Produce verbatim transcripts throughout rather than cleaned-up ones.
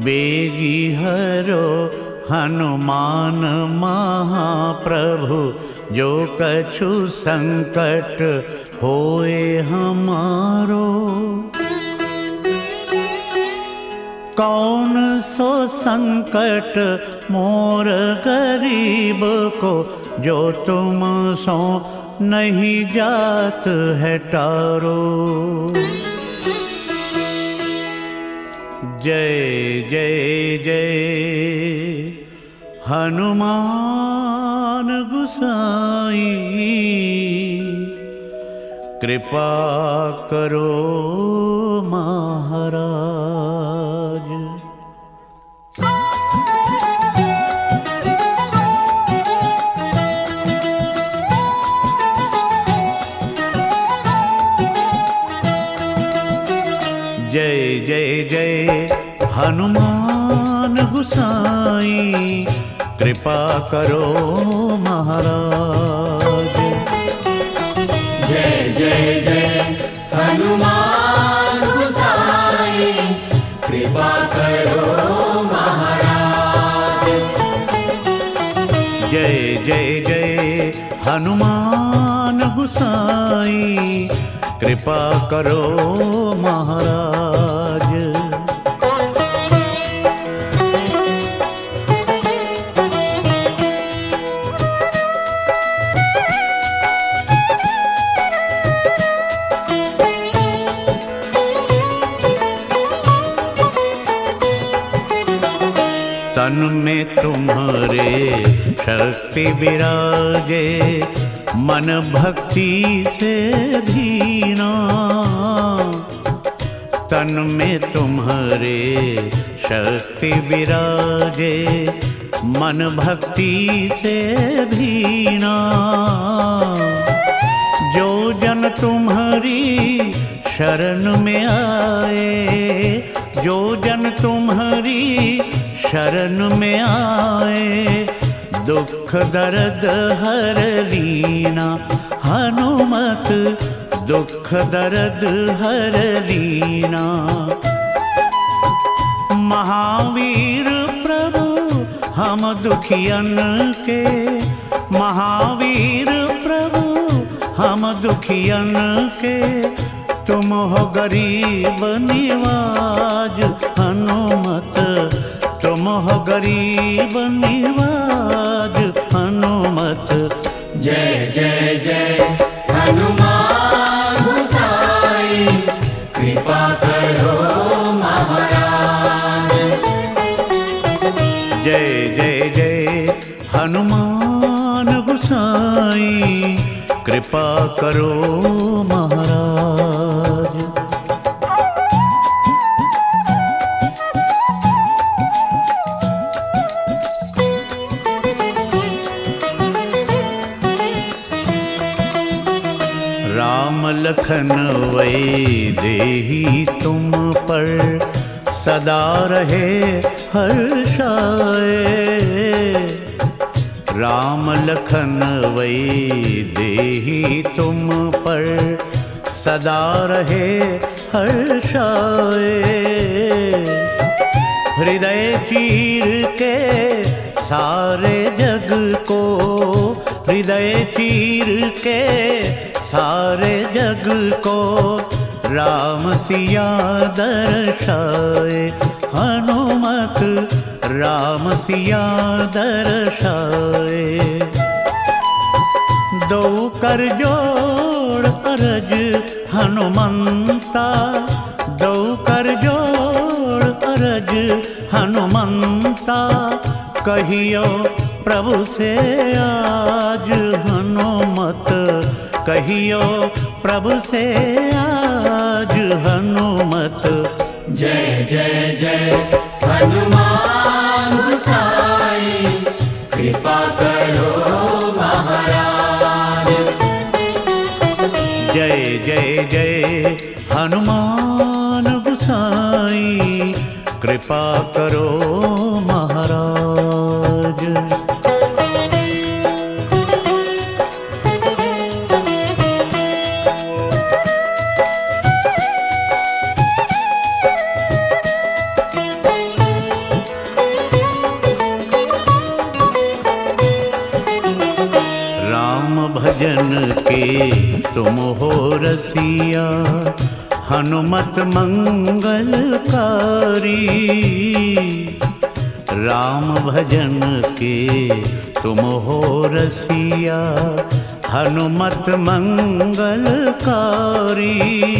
बेगी हरो हनुमान महाप्रभु, जो कछु संकट होए हमारो। कौन सो संकट मोर गरीब को, जो तुम सो नहीं जात है टारो। जय जय जय हनुमान गुसाई, कृपा करो महाराज। जय जय जय हनुमान गुसाई, कृपा करो महाराज। जय जय जय हनुमान गुसाई, कृपा करो महाराज। जय जय जय हनुमान गुसाई, कृपा करो महाराज। तन में तुम्हारे शक्ति विराजे, मन भक्ति से धीना। तन में तुम्हारे शक्ति विराजे, मन भक्ति से धीना। जो जन तुम्हारी शरण में आए, जो जन तुम्हारी शरण में आए, दुख दर्द हर लीना। हनुमत दुख दर्द हर लीना। महावीर प्रभु हम दुखियन के, महावीर प्रभु हम दुखियन के, तुम हो गरीब निवाज। हनुमत तुम हो गरीब निवाज हनुमत। जय जय जय हनुमान गुसाई, कृपा करो महाराज। जय जय जय हनुमान गुसाई, कृपा करो महाराज। राम लखन वै देही तुम पर, सदा रहे हर्षाए। राम लखन वै देही तुम पर, सदा रहे हर्षाए। हृदय चीर के सारे जग को, हृदय चीर के सारे जग को, राम सिया दर्शाए। हनुमत राम सिया दर्शाए। दो कर जोड़ अरज हनुमंता, दो कर जोड़ अरज हनुमंता। कहियो प्रभु से आज हनुमत, कहियो प्रभु से आज हनुमत। जय जय जय हनुमान गुसाई, कृपा करो महाराज। जय जय जय हनुमान गुसाई, कृपा करो महाराज। रसिया हनुमत मंगलकारी। राम भजन के तुम हो रसिया हनुमत मंगलकारी।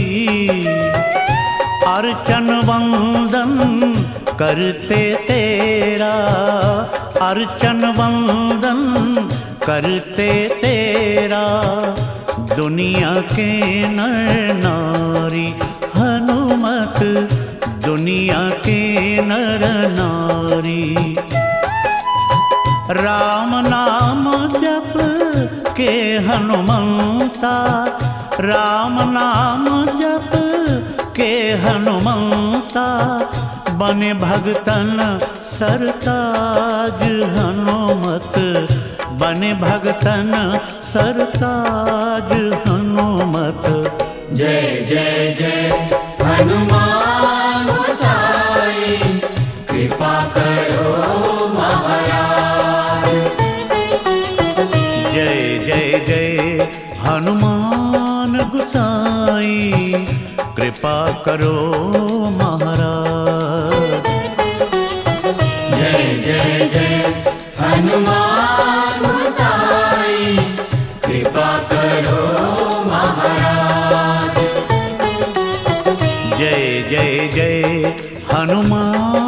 अर्चन वंदन करते तेरा, अर्चन वंदन करते तेरा, दुनिया के नर नारी। हनुमत दुनिया के नर नारी। राम नाम जप के हनुमंता, राम नाम जप के हनुमंता, बने भगतन सरताज हनुमत, बने भगतन सरताज हनुमत। जय जय जय हनुमान गोसाई, कृपा करो महाराज। जय जय जय हनुमान गोसाई, कृपा करो महाराज। जय जय जय हनुमान गोसाई, कृपा करो महाराज। जय जय जय हनुमान